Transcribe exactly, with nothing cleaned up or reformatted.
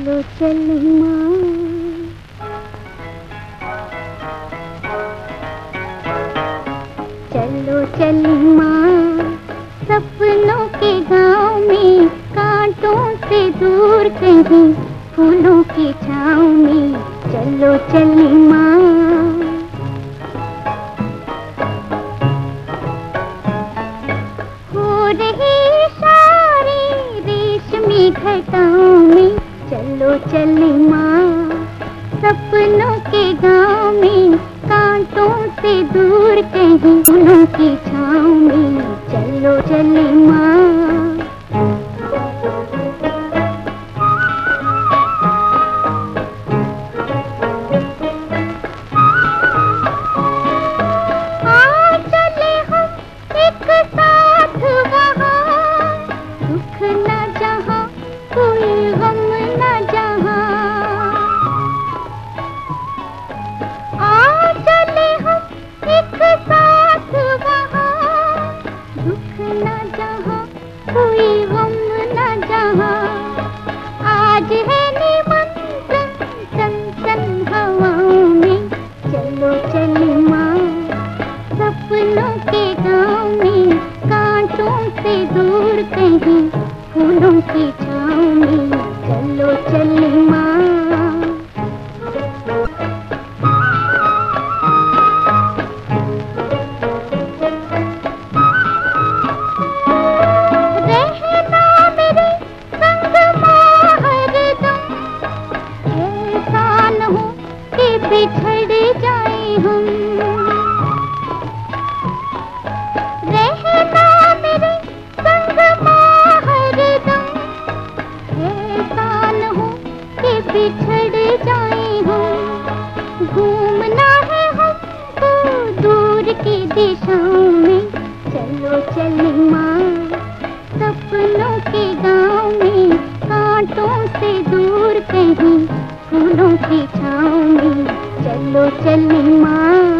चलो चली माँ, चलो चली माँ, सपनों के गाँव में, कांटों से दूर कहीं फूलों की छाँव में। चलो चली माँ, हो रही सारी रेशमी घटाओं में। चलो चली माँ, सपनों के गाँव में, कांटों से दूर कहीं फूलों की छाँव में। चलो चली माँ, आ चले हम एक साथ वहाँ, दुख न जहाँ कोई गम न जहाँ। आ चले हम एक साथ वहाँ, दुख न जहाँ कोई गम न जहाँ। आज है निमंत्रण चंचल हवाओं में। चलो चली माँ, सपनों के गाँव में, कांटों से दूर कहीं फूलों की छाँव में। चलो चली माँ, रहना मेरे संग माँ हरदम, ऐसा न हो कि बिछड़ जाए हम। रहना मेरे संग माँ हरदम, ऐसा न हो कि बिछड़ जाए हम। घूमना है हमको दूर की दिशाओं में। चलो चली माँ, सपनों के गाँव में, कांटों से दूर कहीं फूलों की छाँव में। चलो चली माँ।